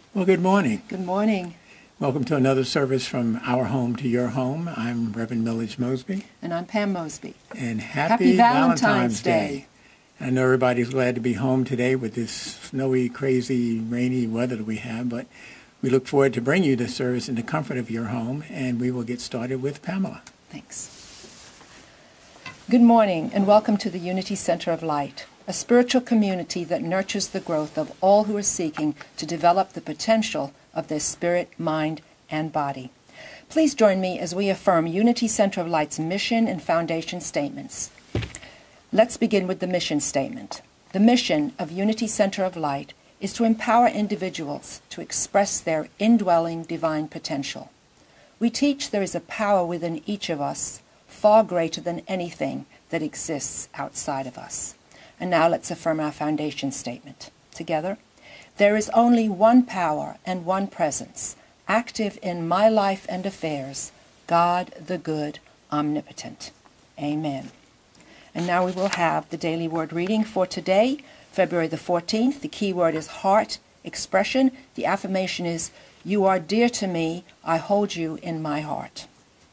Well, good morning. Good morning. Welcome to another service from our home to your home. I'm Reverend Millage Mosby. And I'm Pam Mosby. And happy Valentine's Day. I know everybody's glad to be home today with this snowy, crazy, rainy weather that we have, but we look forward to bring you the service in the comfort of your home, and we will get started with Pamela. Thanks. Good morning, and welcome to the Unity Center of Light, a spiritual community that nurtures the growth of all who are seeking to develop the potential of their spirit, mind, and body. Please join me as we affirm Unity Center of Light's mission and foundation statements. Let's begin with the mission statement. The mission of Unity Center of Light is to empower individuals to express their indwelling divine potential. We teach there is a power within each of us far greater than anything that exists outside of us. And now let's affirm our foundation statement. Together, there is only one power and one presence, active in my life and affairs, God the good, omnipotent. Amen. And now we will have the daily word reading for today, February the 14th. The key word is heart expression. The affirmation is, you are dear to me, I hold you in my heart.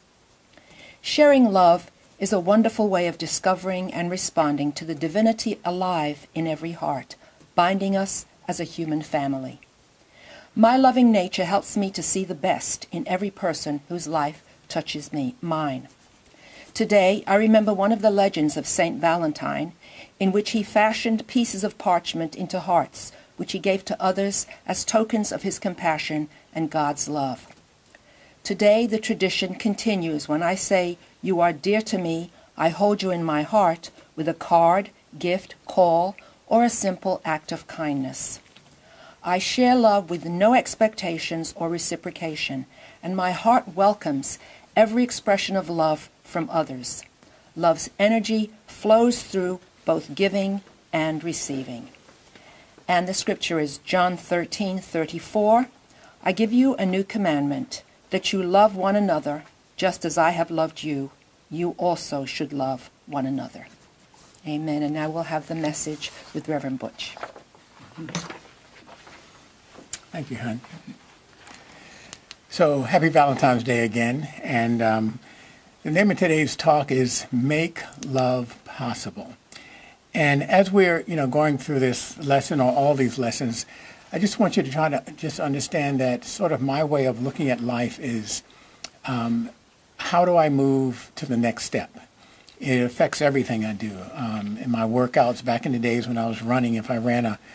Sharing love is a wonderful way of discovering and responding to the divinity alive in every heart, binding us as a human family. My loving nature helps me to see the best in every person whose life touches mine. Today, I remember one of the legends of Saint Valentine, in which he fashioned pieces of parchment into hearts, which he gave to others as tokens of his compassion and God's love. Today, the tradition continues when I say, you are dear to me, I hold you in my heart, with a card, gift, call, or a simple act of kindness. I share love with no expectations or reciprocation, and my heart welcomes every expression of love from others. Love's energy flows through both giving and receiving. And the scripture is John 13:34. I give you a new commandment, that you love one another, just as I have loved you. You also should love one another. Amen. And now we'll have the message with Reverend Butch. Thank you, hon. So, happy Valentine's Day again. And the name of today's talk is Make Love Possible. And as we're, going through this lesson or all these lessons, I just want you to try to just understand that sort of my way of looking at life is how do I move to the next step? It affects everything I do. In my workouts back in the days when I was running, if I ran a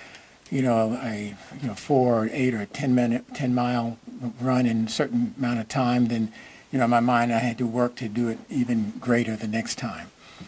4 or 8 or 10 mile run in a certain amount of time, then, in my mind I had to work to do it even greater the next time.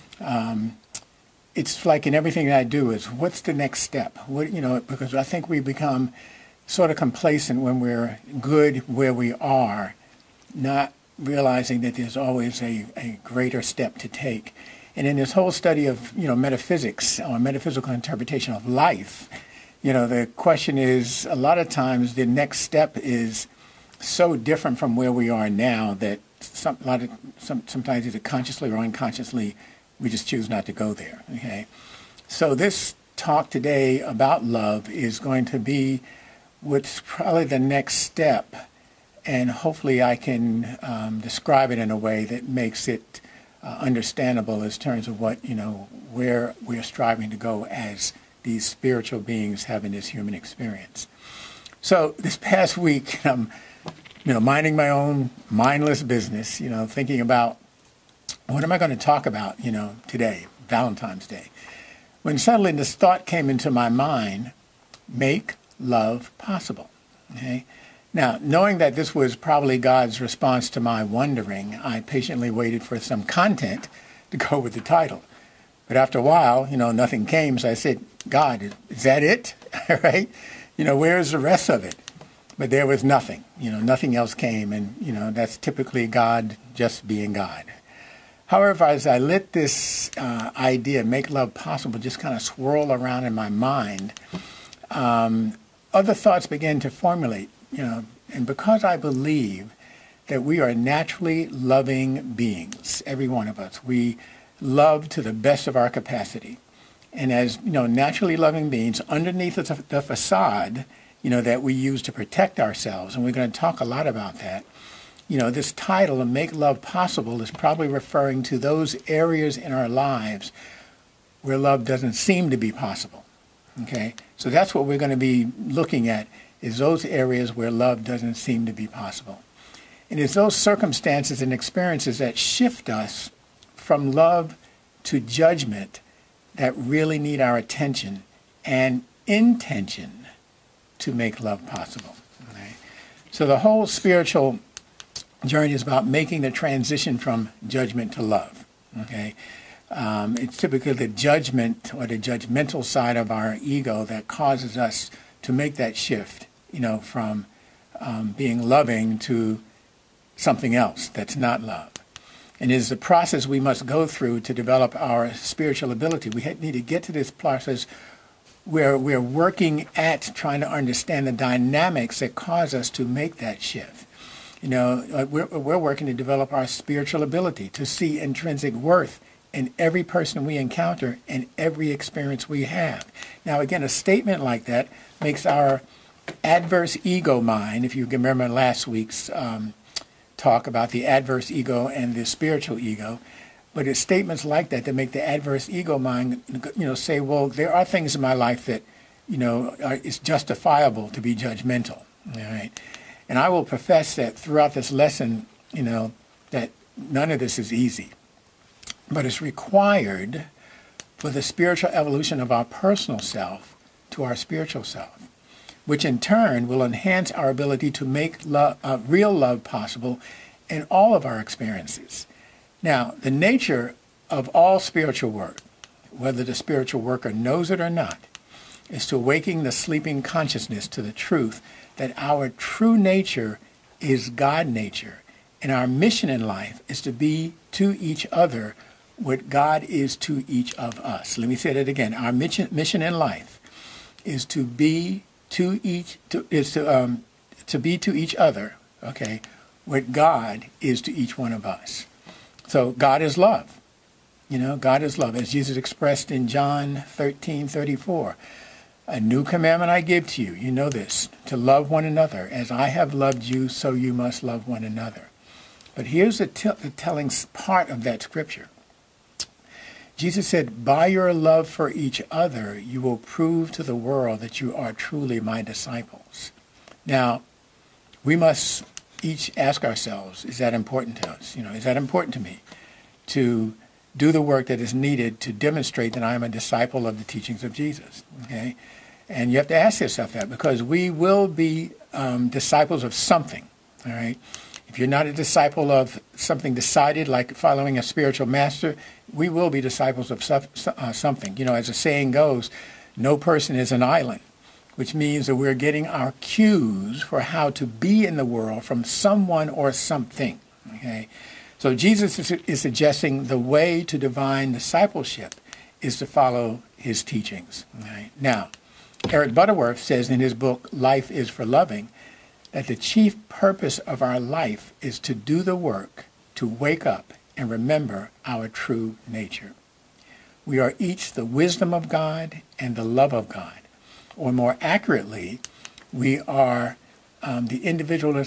It's like in everything that I do is what's the next step? Because I think we become sort of complacent when we're good where we are, not realizing that there's always a greater step to take. And in this whole study of, metaphysics or metaphysical interpretation of life, the question is a lot of times the next step is so different from where we are now that sometimes either consciously or unconsciously we just choose not to go there. Okay, so this talk today about love is going to be what's probably the next step, and hopefully I can describe it in a way that makes it understandable in terms of what where we're striving to go as these spiritual beings having this human experience. So this past week, I'm minding my own mindless business, thinking about what am I going to talk about, today, Valentine's Day, when suddenly this thought came into my mind, make love possible. Okay? Now, knowing that this was probably God's response to my wondering, I patiently waited for some content to go with the title. But after a while, nothing came, so I said, God, is that it? All right? Where's the rest of it? But there was nothing. Nothing else came, and, that's typically God just being God. However, as I let this idea, make love possible, just kind of swirl around in my mind, other thoughts began to formulate, and because I believe that we are naturally loving beings, every one of us, we love to the best of our capacity. And as, naturally loving beings, underneath the facade that we use to protect ourselves. And we're going to talk a lot about that. This title, of Make Love Possible, is probably referring to those areas in our lives where love doesn't seem to be possible. Okay? So that's what we're going to be looking at, is those areas where love doesn't seem to be possible. And it's those circumstances and experiences that shift us from love to judgment that really need our attention and intention to make love possible. Okay? So the whole spiritual journey is about making the transition from judgment to love. Okay? It's typically the judgment or the judgmental side of our ego that causes us to make that shift, from being loving to something else that's not love. And it is the process we must go through to develop our spiritual ability. We need to get to this process where we're working at trying to understand the dynamics that cause us to make that shift. We're working to develop our spiritual ability to see intrinsic worth in every person we encounter and every experience we have. Now, again, a statement like that makes our adverse ego mind, if you can remember last week's talk about the adverse ego and the spiritual ego, but it's statements like that make the adverse ego mind, say, well, there are things in my life that, it's justifiable to be judgmental. All right. And I will profess that throughout this lesson, that none of this is easy. But it's required for the spiritual evolution of our personal self to our spiritual self, which in turn will enhance our ability to make real love possible in all of our experiences. Now, the nature of all spiritual work, whether the spiritual worker knows it or not, is to awaken the sleeping consciousness to the truth that our true nature is God nature, and our mission in life is to be to each other what God is to each of us. Let me say that again. Our mission in life is to be to each other, okay, what God is to each one of us. So God is love. God is love, as Jesus expressed in John 13:34. A new commandment I give to you, this, to love one another. As I have loved you, so you must love one another. But here's the telling part of that scripture. Jesus said, by your love for each other, you will prove to the world that you are truly my disciples. Now, we must each ask ourselves, is that important to us? Is that important to me to do the work that is needed to demonstrate that I am a disciple of the teachings of Jesus? Okay? And you have to ask yourself that, because we will be disciples of something. All right? If you're not a disciple of something decided, like following a spiritual master, we will be disciples of something. As the saying goes, no person is an island, which means that we're getting our cues for how to be in the world from someone or something. Okay? So Jesus is suggesting the way to divine discipleship is to follow his teachings. Okay? Now, Eric Butterworth says in his book, Life is for Loving, that the chief purpose of our life is to do the work, to wake up and remember our true nature. We are each the wisdom of God and the love of God. Or more accurately, we are the individualized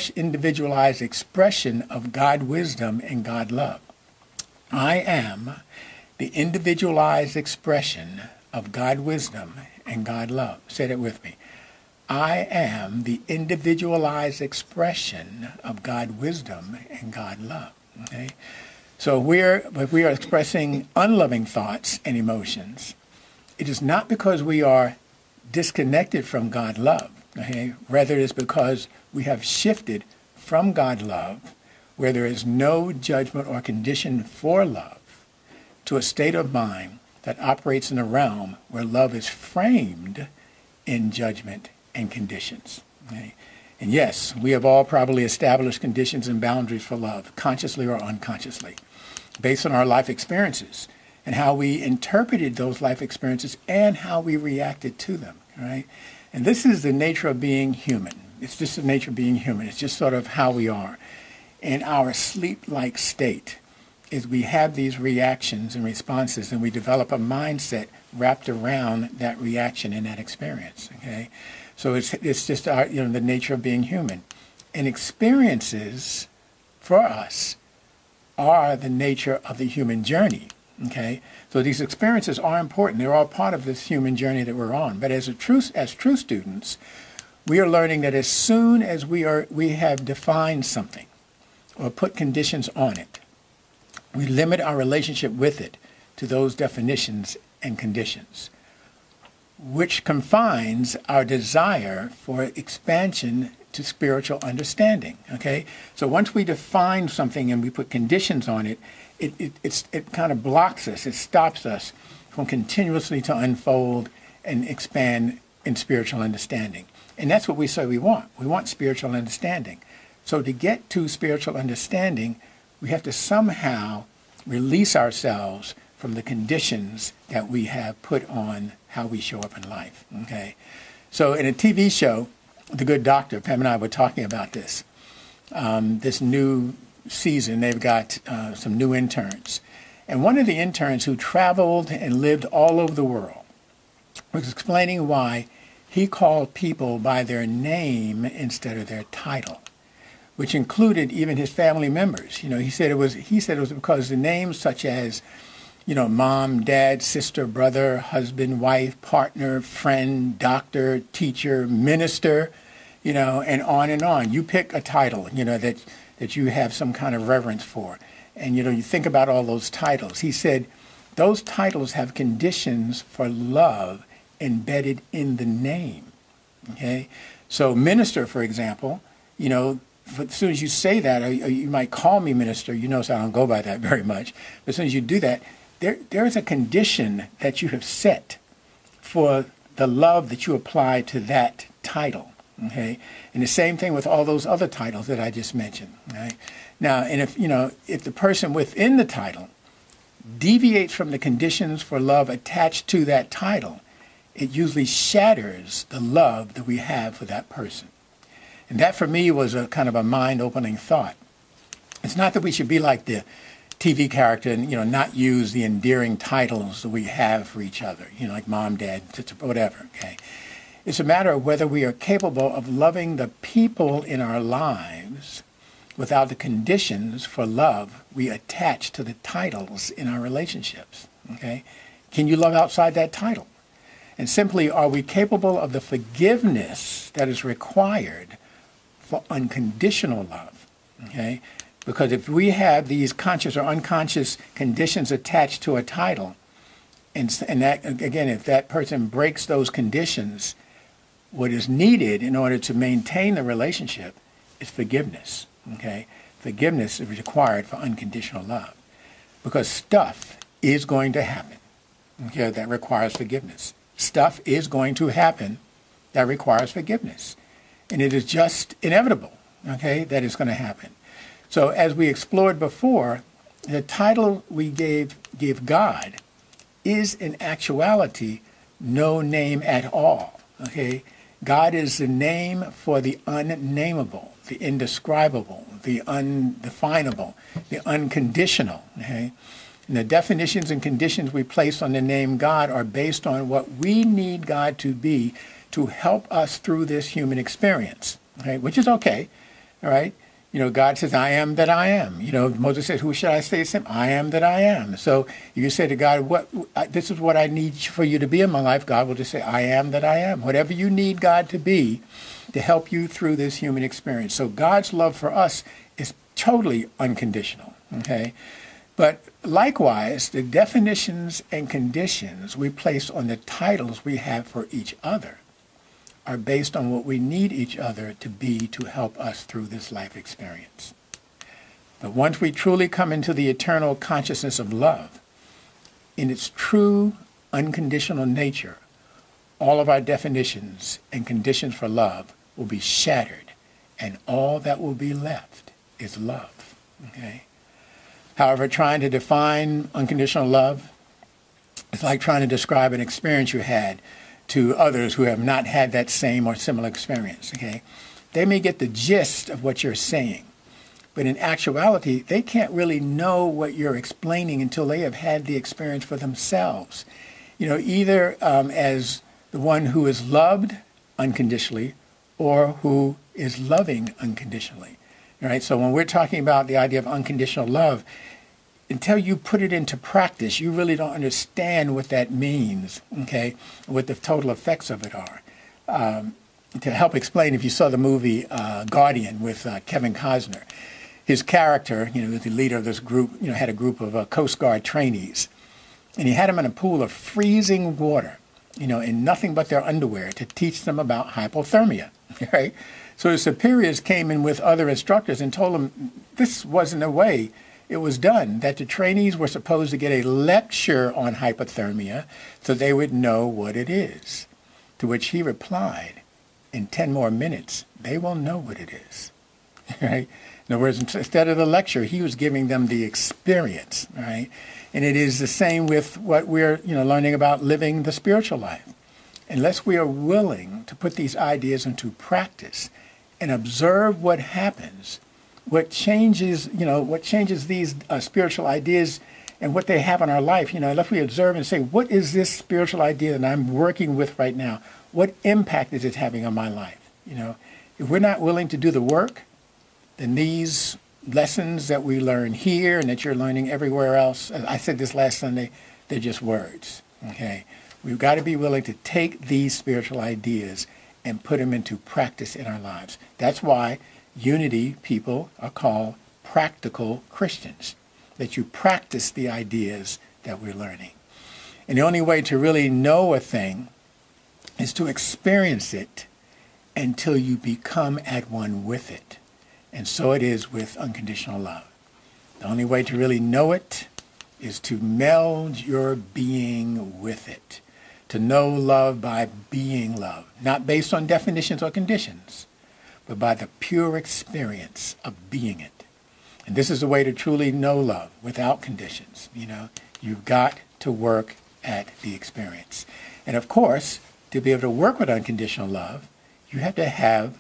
expression of God wisdom and God love. I am the individualized expression of God wisdom and God love. Say that with me. I am the individualized expression of God wisdom and God love. Okay? So if we are expressing unloving thoughts and emotions, it is not because we are disconnected from God love. Okay? Rather, it is because we have shifted from God love, where there is no judgment or condition for love, to a state of mind that operates in a realm where love is framed in judgment and conditions. Okay? And yes, we have all probably established conditions and boundaries for love, consciously or unconsciously, based on our life experiences and how we interpreted those life experiences and how we reacted to them. Right? And this is the nature of being human. It's just the nature of being human. It's just sort of how we are. In our sleep-like state, is we have these reactions and responses, and we develop a mindset wrapped around that reaction and that experience. Okay, so it's just our, the nature of being human, and experiences for us are the nature of the human journey. Okay, so these experiences are important; they're all part of this human journey that we're on. But as true students, we are learning that as soon as we have defined something or put conditions on it, we limit our relationship with it to those definitions and conditions, which confines our desire for expansion to spiritual understanding. Okay, so once we define something and we put conditions on it, it kind of blocks us. It stops us from continuously to unfold and expand in spiritual understanding. And that's what we say we want. We want spiritual understanding. So to get to spiritual understanding, we have to somehow release ourselves from the conditions that we have put on how we show up in life. Okay, so in a TV show, The Good Doctor, Pam and I were talking about this. This new season, they've got some new interns. And one of the interns who traveled and lived all over the world was explaining why he called people by their name instead of their title, which included even his family members. He said it was because the names such as, mom, dad, sister, brother, husband, wife, partner, friend, doctor, teacher, minister, and on and on. You pick a title, that you have some kind of reverence for. And, you think about all those titles. He said those titles have conditions for love embedded in the name. Okay? So minister, for example, as soon as you say that, or you might call me minister, so I don't go by that very much. But as soon as you do that, there is a condition that you have set for the love that you apply to that title. Okay, and the same thing with all those other titles that I just mentioned. Right? Now, and if the person within the title deviates from the conditions for love attached to that title, it usually shatters the love that we have for that person. And that for me was a kind of a mind-opening thought. It's not that we should be like the TV character and, not use the endearing titles that we have for each other, like mom, dad, sister, whatever, okay? It's a matter of whether we are capable of loving the people in our lives without the conditions for love we attach to the titles in our relationships, okay? Can you love outside that title? And simply, are we capable of the forgiveness that is required for unconditional love, okay? Because if we have these conscious or unconscious conditions attached to a title, and that, again, if that person breaks those conditions, what is needed in order to maintain the relationship is forgiveness, okay? Forgiveness is required for unconditional love because stuff is going to happen, okay, that requires forgiveness. Stuff is going to happen that requires forgiveness. And it is just inevitable, okay, that it's going to happen. So as we explored before, the title we gave God is in actuality no name at all, okay? God is the name for the unnameable, the indescribable, the undefinable, the unconditional, okay? And the definitions and conditions we place on the name God are based on what we need God to be to help us through this human experience, okay? Which is okay, all right? God says, I am that I am. Moses said, who should I say to him? I am that I am. So if you say to God, this is what I need for you to be in my life, God will just say, I am that I am. Whatever you need God to be to help you through this human experience. So God's love for us is totally unconditional, okay? But likewise, the definitions and conditions we place on the titles we have for each other are based on what we need each other to be to help us through this life experience. But once we truly come into the eternal consciousness of love, in its true unconditional nature, all of our definitions and conditions for love will be shattered, and all that will be left is love, okay? However, trying to define unconditional love is like trying to describe an experience you had to others who have not had that same or similar experience, okay? They may get the gist of what you're saying, But in actuality, they can't really know what you're explaining until they have had the experience for themselves. Either as the one who is loved unconditionally or who is loving unconditionally. All right? So when we're talking about the idea of unconditional love, until you put it into practice, you really don't understand what that means, okay, what the total effects of it are. To help explain, if you saw the movie Guardian with Kevin Costner, his character, was the leader of this group, had a group of Coast Guard trainees. And he had them in a pool of freezing water, in nothing but their underwear to teach them about hypothermia, right? So his superiors came in with other instructors and told them this wasn't the way it was done, that the trainees were supposed to get a lecture on hypothermia so they would know what it is. To which he replied, in 10 more minutes, they will know what it is, right? In other words, instead of the lecture, he was giving them the experience, right? And it is the same with what we're, learning about living the spiritual life. Unless we are willing to put these ideas into practice and observe what happens, what changes these spiritual ideas and what they have on our life, unless we observe and say, what is this spiritual idea that I'm working with right now? What impact is it having on my life? If we're not willing to do the work, then these lessons that we learn here and that you're learning everywhere else, I said this last Sunday, they're just words, okay? We've got to be willing to take these spiritual ideas and put them into practice in our lives. That's why unity people are called practical Christians, that you practice the ideas that we're learning. And the only way to really know a thing is to experience it until you become at one with it. And so it is with unconditional love. The only way to really know it is to meld your being with it. To know love by being love, not based on definitions or conditions, but by the pure experience of being it. And this is the way to truly know love without conditions. You've got to work at the experience. And of course, to be able to work with unconditional love, you have to have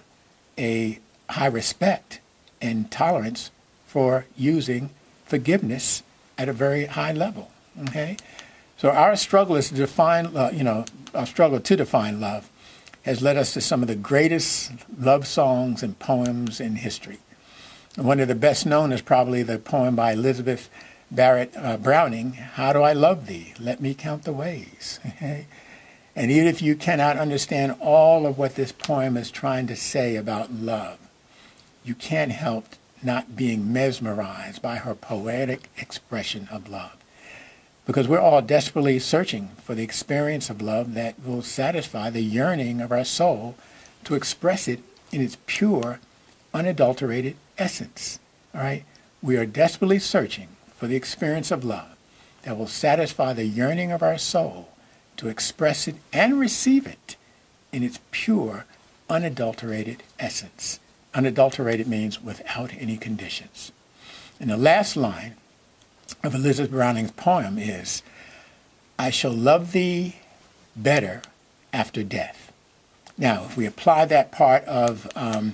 a high respect and tolerance for using forgiveness at a very high level, okay? So our struggle is to define, our struggle to define love has led us to some of the greatest love songs and poems in history. And one of the best known is probably the poem by Elizabeth Barrett Browning, How Do I Love Thee? Let Me Count the Ways. Okay? And even if you cannot understand all of what this poem is trying to say about love, you can't help not being mesmerized by her poetic expression of love. Because we're all desperately searching for the experience of love that will satisfy the yearning of our soul to express it in its pure, unadulterated essence. All right? We are desperately searching for the experience of love that will satisfy the yearning of our soul to express it and receive it in its pure, unadulterated essence. Unadulterated means without any conditions. And the last line of Elizabeth Browning's poem is, I shall love thee better after death. Now, if we apply that part of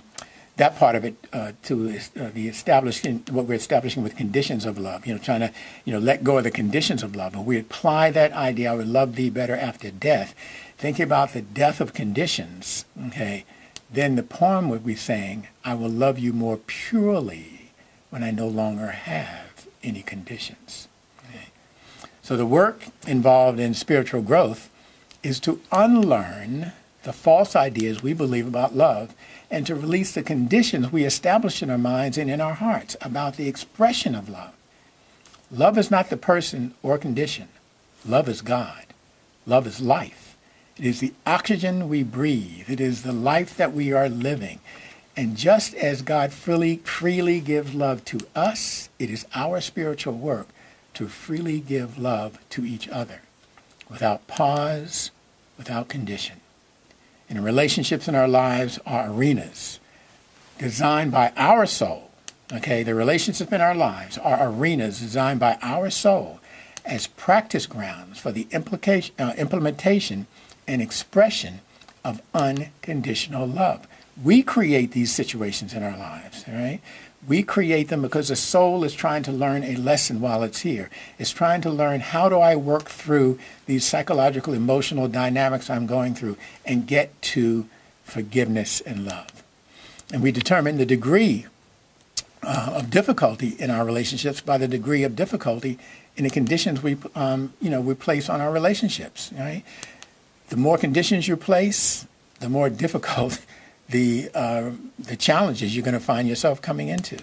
it to the establishing, what we're establishing with conditions of love, trying to, let go of the conditions of love, and we apply that idea, I would love thee better after death, think about the death of conditions, okay, then the poem would be saying, I will love you more purely when I no longer have any conditions. Okay? So the work involved in spiritual growth is to unlearn the false ideas we believe about love and to release the conditions we establish in our minds and in our hearts about the expression of love. Love is not the person or condition. Love is God. Love is life. It is the oxygen we breathe. It is the life that we are living. And just as God freely gives love to us, it is our spiritual work to freely give love to each other, without pause, without condition. And relationships in our lives are arenas designed by our soul. Okay, the relationships in our lives are arenas designed by our soul as practice grounds for the implementation and expression of unconditional love. We create these situations in our lives, all right? We create them because the soul is trying to learn a lesson while it's here. It's trying to learn, how do I work through these psychological, emotional dynamics I'm going through and get to forgiveness and love. And we determine the degree of difficulty in our relationships by the degree of difficulty in the conditions we place on our relationships. Right? The more conditions you place, the more difficult the challenges you're going to find yourself coming into.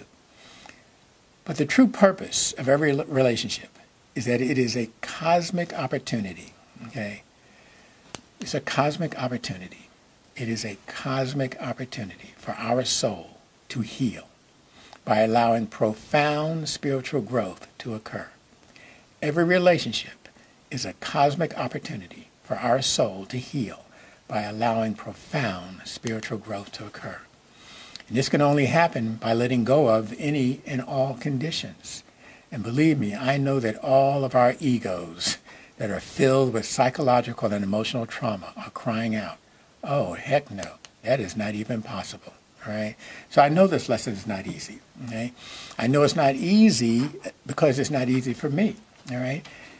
But the true purpose of every relationship is that it is a cosmic opportunity. Okay, it's a cosmic opportunity. It is a cosmic opportunity for our soul to heal by allowing profound spiritual growth to occur. Every relationship is a cosmic opportunity for our soul to heal by allowing profound spiritual growth to occur. And this can only happen by letting go of any and all conditions. And believe me, I know that all of our egos that are filled with psychological and emotional trauma are crying out, oh, heck no, that is not even possible. All right? So I know this lesson is not easy. Okay? I know it's not easy because it's not easy for me. All right?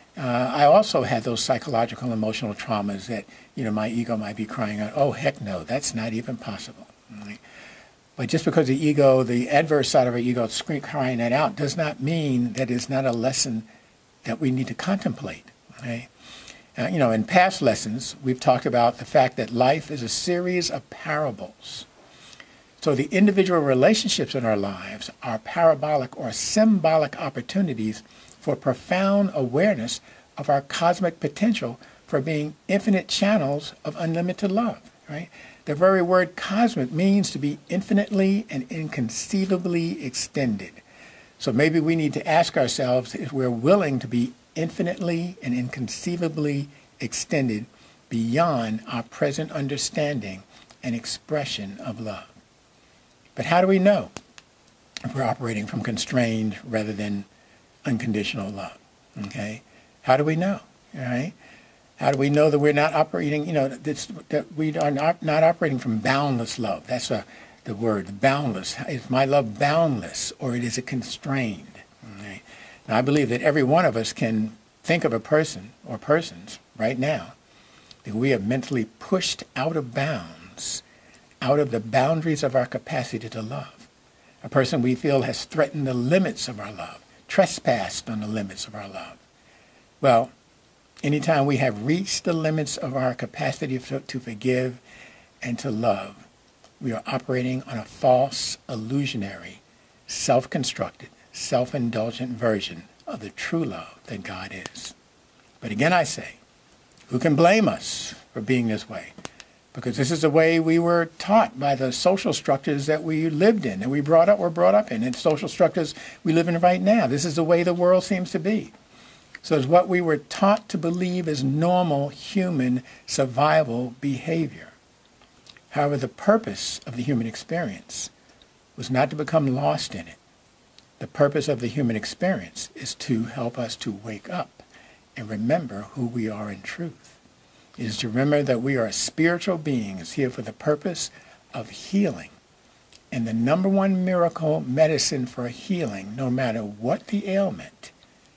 I also had those psychological and emotional traumas that, my ego might be crying out, oh, heck no, that's not even possible. Right? But just because the ego, the adverse side of our ego is crying that out, does not mean that it's not a lesson that we need to contemplate. Right? In past lessons, we've talked about the fact that life is a series of parables. So the individual relationships in our lives are parabolic or symbolic opportunities for profound awareness of our cosmic potential for being infinite channels of unlimited love, right? The very word cosmic means to be infinitely and inconceivably extended. So maybe we need to ask ourselves if we're willing to be infinitely and inconceivably extended beyond our present understanding and expression of love. But how do we know if we're operating from constrained rather than unconditional love? Okay? How do we know? All right? How do we know that we're not operating, that we are not operating from boundless love? That's the word, boundless. Is my love boundless or is it constrained? Okay? Now, I believe that every one of us can think of a person or persons right now that we have mentally pushed out of bounds, out of the boundaries of our capacity to love. A person we feel has threatened the limits of our love, trespassed on the limits of our love. Well, anytime we have reached the limits of our capacity to forgive and to love, we are operating on a false, illusionary, self-constructed, self-indulgent version of the true love that God is. But again, I say, who can blame us for being this way? Because this is the way we were taught by the social structures that we lived in and were brought up in, and social structures we live in right now. This is the way the world seems to be. So it's what we were taught to believe is normal human survival behavior. However, the purpose of the human experience was not to become lost in it. The purpose of the human experience is to help us to wake up and remember who we are in truth. It is to remember that we are spiritual beings here for the purpose of healing. And the number one miracle medicine for healing, no matter what the ailment,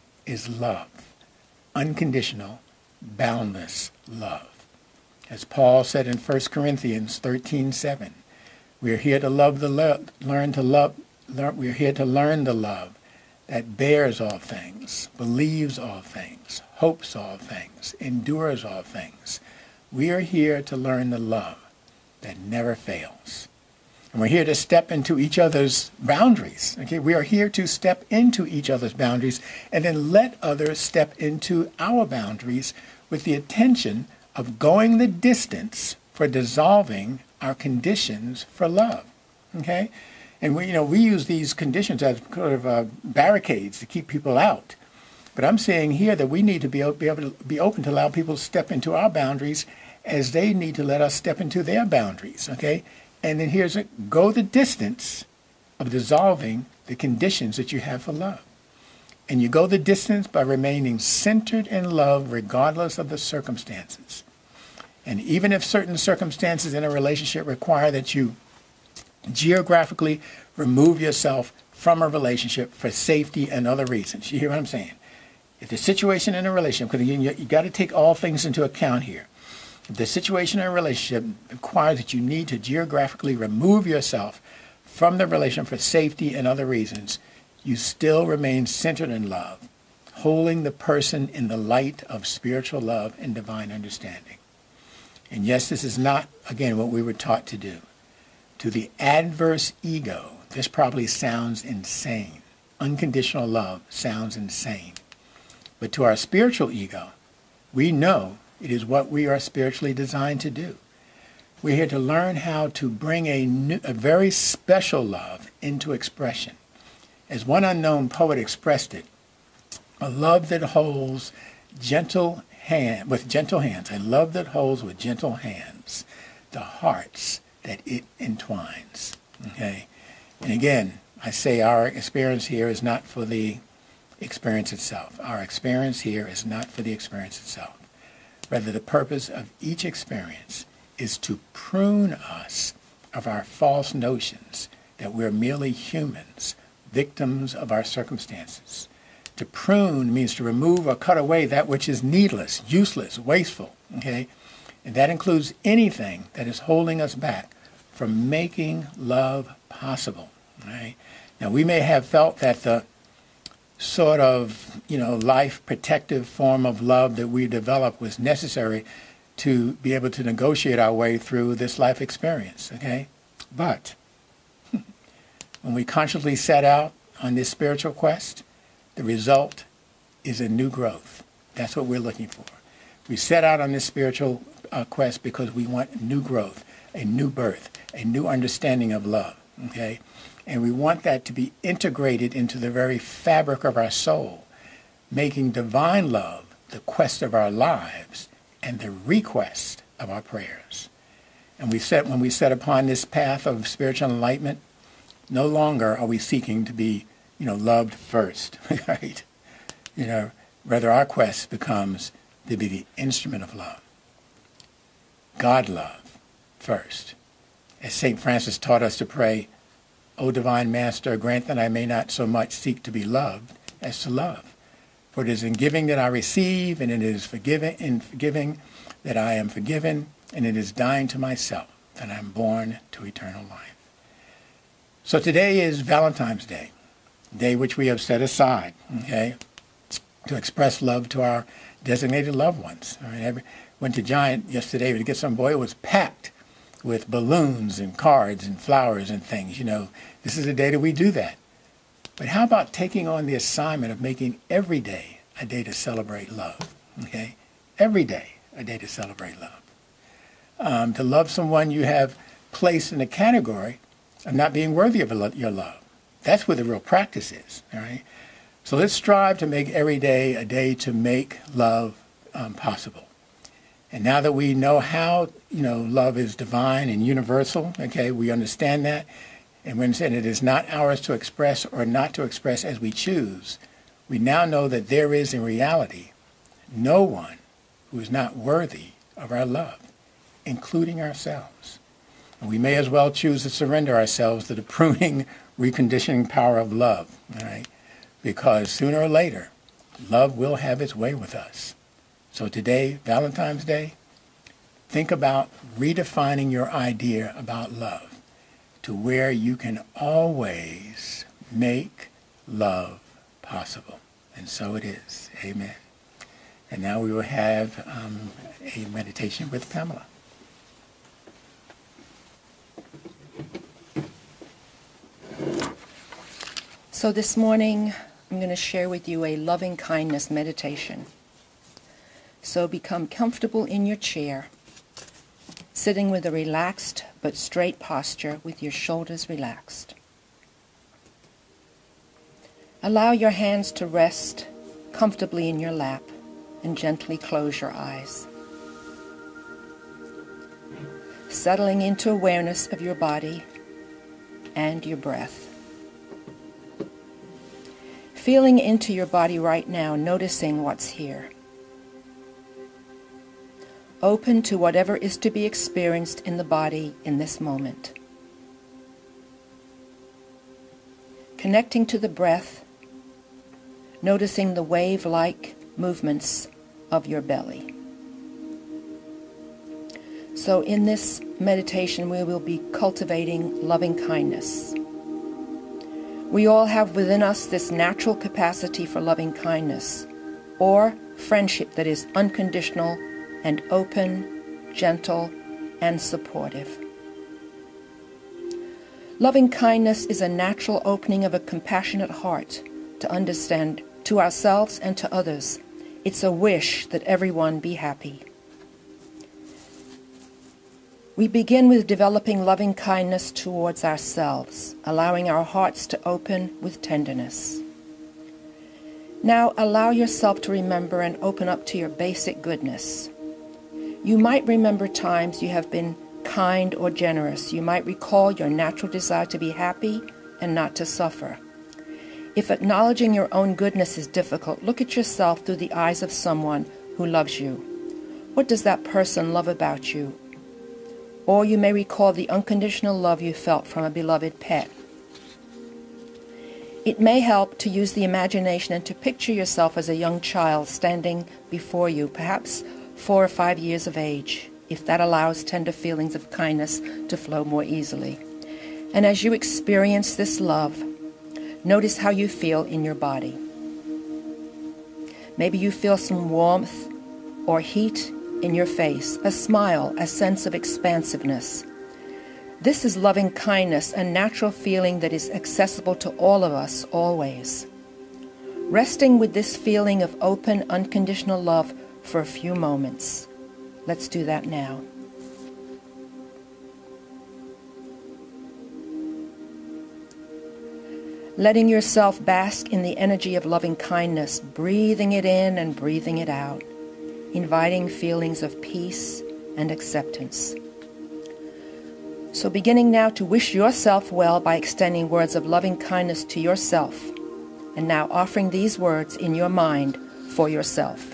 is love. Unconditional, boundless love. As Paul said in 1 Corinthians 13:7, we are here to love we are here to learn the love that bears all things, believes all things, hopes all things, endures all things. We are here to learn the love that never fails. And we're here to step into each other's boundaries. Okay? We are here to step into each other's boundaries and then let others step into our boundaries with the intention of going the distance for dissolving our conditions for love. Okay? And we use these conditions as sort of barricades to keep people out. But I'm saying here that we need to be able to be open to allow people to step into our boundaries as they need to let us step into their boundaries. Okay? And then here's it. Go the distance of dissolving the conditions that you have for love. And you go the distance by remaining centered in love regardless of the circumstances. And even if certain circumstances in a relationship require that you geographically remove yourself from a relationship for safety and other reasons. You hear what I'm saying? If the situation in a relationship, because you got to take all things into account here. If the situation in a relationship requires that you need to geographically remove yourself from the relationship for safety and other reasons, you still remain centered in love, holding the person in the light of spiritual love and divine understanding. And yes, this is not, again, what we were taught to do. To the adverse ego, this probably sounds insane. Unconditional love sounds insane. But to our spiritual ego, we know it is what we are spiritually designed to do. We're here to learn how to bring a very special love into expression. As one unknown poet expressed it, a love that holds with gentle hands, a love that holds with gentle hands the hearts that it entwines. Okay? And again, I say our experience here is not for the experience itself. Our experience here is not for the experience itself. Rather, the purpose of each experience is to prune us of our false notions that we're merely humans, victims of our circumstances. To prune means to remove or cut away that which is needless, useless, wasteful, okay? And that includes anything that is holding us back from making love possible, right? Now, we may have felt that the sort of, life protective form of love that we developed was necessary to be able to negotiate our way through this life experience, okay? But when we consciously set out on this spiritual quest, the result is a new growth. That's what we're looking for. We set out on this spiritual quest because we want new growth, a new birth, a new understanding of love, okay? And we want that to be integrated into the very fabric of our soul, making divine love the quest of our lives and the request of our prayers. And when we set upon this path of spiritual enlightenment, no longer are we seeking to be, loved first, right? Rather our quest becomes to be the instrument of love. God love first. As St. Francis taught us to pray, O divine Master, grant that I may not so much seek to be loved as to love. For it is in giving that I receive, and it is in forgiving that I am forgiven, and it is dying to myself that I am born to eternal life. So today is Valentine's Day, a day which we have set aside, okay, to express love to our designated loved ones. Went to Giant yesterday to get some boy. It was packed with balloons and cards and flowers and things. This is a day that we do that. But how about taking on the assignment of making every day a day to celebrate love, okay? Every day a day to celebrate love. To love someone you have placed in a category of not being worthy of your love. That's where the real practice is, all right? So let's strive to make every day a day to make love possible. And now that we know how, love is divine and universal, okay, we understand that. And when it is not ours to express or not to express as we choose, we now know that there is in reality no one who is not worthy of our love, including ourselves. And we may as well choose to surrender ourselves to the pruning, reconditioning power of love, all right? Because sooner or later, love will have its way with us. So today, Valentine's Day, think about redefining your idea about love to where you can always make love possible. And so it is. Amen. And now we will have a meditation with Pamela. So this morning, I'm going to share with you a loving kindness meditation. So become comfortable in your chair, sitting with a relaxed but straight posture with your shoulders relaxed. Allow your hands to rest comfortably in your lap and gently close your eyes. Settling into awareness of your body and your breath. Feeling into your body right now, noticing what's here. Open to whatever is to be experienced in the body in this moment. connecting to the breath, noticing the wave-like movements of your belly. So in this meditation, we will be cultivating loving kindness. We all have within us this natural capacity for loving kindness, or friendship that is unconditional and open, gentle, and supportive. Loving kindness is a natural opening of a compassionate heart to understand to ourselves and to others. It's a wish that everyone be happy. We begin with developing loving kindness towards ourselves, allowing our hearts to open with tenderness. Now allow yourself to remember and open up to your basic goodness. You might remember times you have been kind or generous. You might recall your natural desire to be happy and not to suffer. If acknowledging your own goodness is difficult, look at yourself through the eyes of someone who loves you. What does that person love about you? Or you may recall the unconditional love you felt from a beloved pet. It may help to use the imagination and to picture yourself as a young child standing before you, perhaps 4 or 5 years of age, if that allows tender feelings of kindness to flow more easily. And as you experience this love, notice how you feel in your body. Maybe you feel some warmth or heat in your face, a smile, a sense of expansiveness. This is loving kindness, a natural feeling that is accessible to all of us always. Resting with this feeling of open, unconditional love for a few moments. Let's do that now. Letting yourself bask in the energy of loving kindness, breathing it in and breathing it out, inviting feelings of peace and acceptance. So beginning now to wish yourself well by extending words of loving kindness to yourself, and now offering these words in your mind for yourself.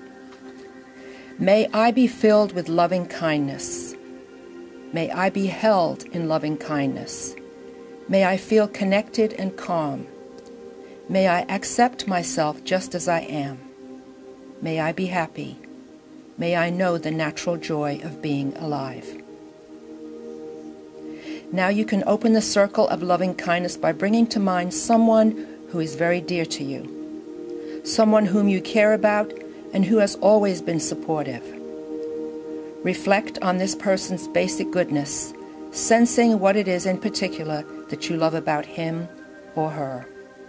May I be filled with loving kindness. May I be held in loving kindness. May I feel connected and calm. May I accept myself just as I am. May I be happy. May I know the natural joy of being alive. Now you can open the circle of loving kindness by bringing to mind someone who is very dear to you, someone whom you care about and who has always been supportive. Reflect on this person's basic goodness, sensing what it is in particular that you love about him or her.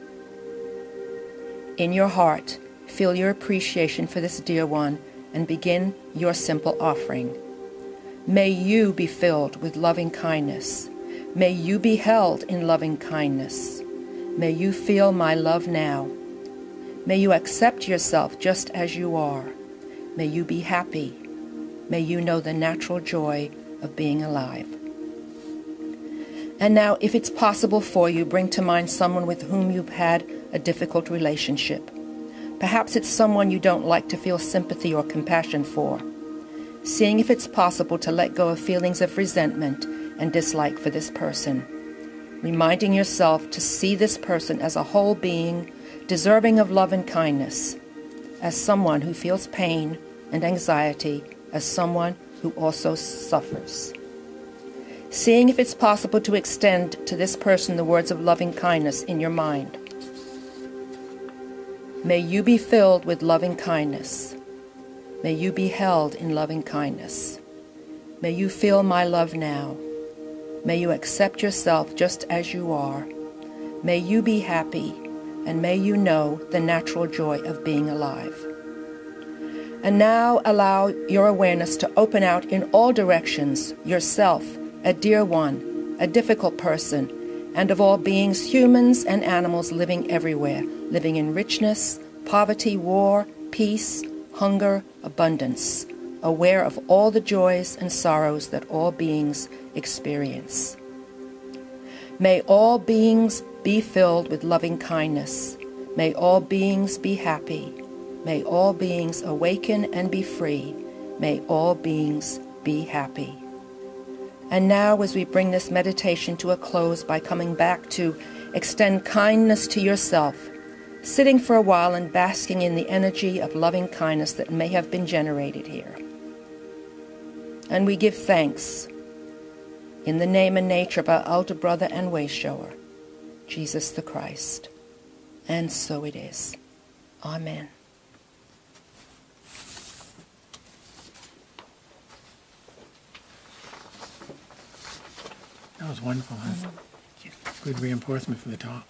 In your heart, feel your appreciation for this dear one and begin your simple offering. May you be filled with loving kindness. May you be held in loving kindness. May you feel my love now. May you accept yourself just as you are. May you be happy. May you know the natural joy of being alive. And now, if it's possible for you, bring to mind someone with whom you've had a difficult relationship. Perhaps it's someone you don't like to feel sympathy or compassion for. Seeing if it's possible to let go of feelings of resentment and dislike for this person. Reminding yourself to see this person as a whole being, deserving of love and kindness, as someone who feels pain and anxiety, as someone who also suffers. Seeing if it's possible to extend to this person the words of loving kindness in your mind. May you be filled with loving kindness. May you be held in loving kindness. May you feel my love now. May you accept yourself just as you are. May you be happy, and may you know the natural joy of being alive. And now allow your awareness to open out in all directions, yourself, a dear one, a difficult person, and of all beings, humans and animals living everywhere, living in richness, poverty, war, peace, hunger, abundance, aware of all the joys and sorrows that all beings experience. May all beings be filled with loving kindness. May all beings be happy. May all beings awaken and be free. May all beings be happy. And now, as we bring this meditation to a close by coming back to Extend kindness to yourself, sitting for a while and basking in the energy of loving kindness that may have been generated here. And we give thanks in the name and nature of our elder brother and way shower, Jesus the Christ. And so it is. Amen. That was wonderful, huh? Good reinforcement for the talk.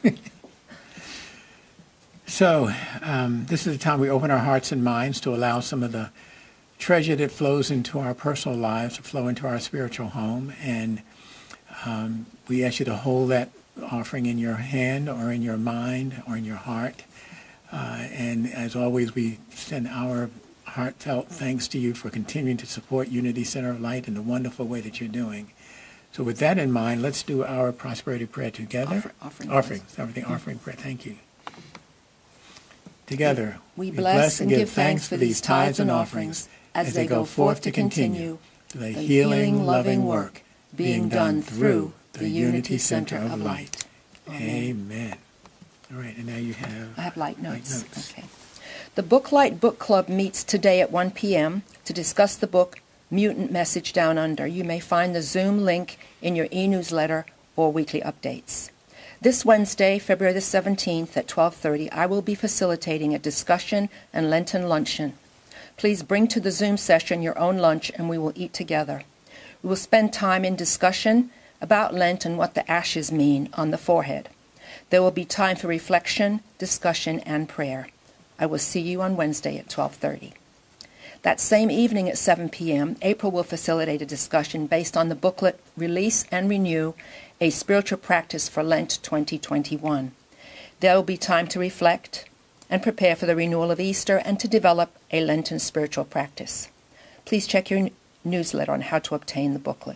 So, this is the time we open our hearts and minds to allow some of the treasure that flows into our personal lives to flow into our spiritual home. And we ask you to hold that offering in your hand or in your mind or in your heart. And as always, we send our heartfelt thanks to you for continuing to support Unity Center of Light in the wonderful way that you're doing. So with that in mind, let's do our prosperity prayer together. Offering prayer. Thank you. Together, we bless and give thanks for these tithes and offerings as they go forth to continue the healing, loving work being done through the Unity Center of Light. Amen. All right, and now you have... I have light notes. Okay. The Booklight Book Club meets today at 1 p.m. to discuss the book Mutant Message Down Under. You may find the Zoom link in your e-newsletter or weekly updates. This Wednesday, February the 17th at 12:30, I will be facilitating a discussion and Lenten luncheon. Please bring to the Zoom session your own lunch and we will eat together. We will spend time in discussion about Lent and what the ashes mean on the forehead. There will be time for reflection, discussion, and prayer. I will see you on Wednesday at 12:30. That same evening at 7 p.m., April will facilitate a discussion based on the booklet Release and Renew, a Spiritual Practice for Lent 2021. There will be time to reflect and prepare for the renewal of Easter and to develop a Lenten spiritual practice. Please check your newsletter on how to obtain the booklet.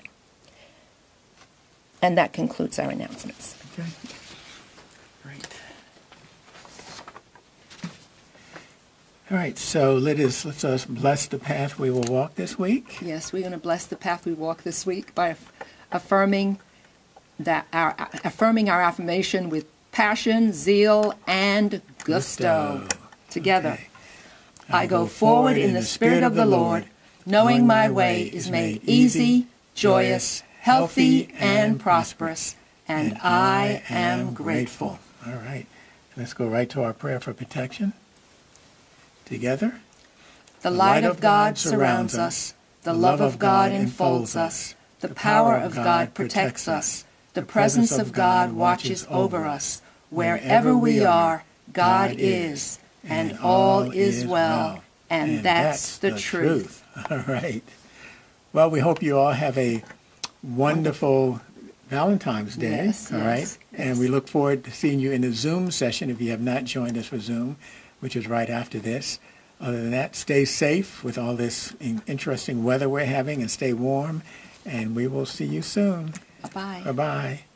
And that concludes our announcements. Okay. Great. All right, so let's bless the path we will walk this week. Yes, we're going to bless the path we walk this week by affirming our affirmation with passion, zeal, and gusto. Together. Okay. I go forward in the Spirit of the Lord, knowing my way is made easy, joyous, healthy, and prosperous, and I am grateful. All right, let's go right to our prayer for protection. Together. The light of God surrounds us, the love of God enfolds us, the power of God protects us, the presence of God watches over us. Wherever we are, God is, and all is well, and that's the truth. All right. Well, we hope you all have a wonderful Valentine's Day. Yes, all right. yes. And we look forward to seeing you in the Zoom session if you have not joined us for Zoom, which is right after this. Other than that, stay safe with all this interesting weather we're having and stay warm. And we will see you soon. Bye-bye. Bye-bye.